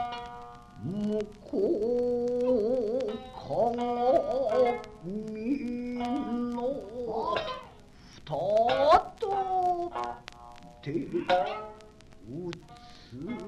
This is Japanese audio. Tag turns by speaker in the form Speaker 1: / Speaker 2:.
Speaker 1: 向こう鏡のふたと手打つ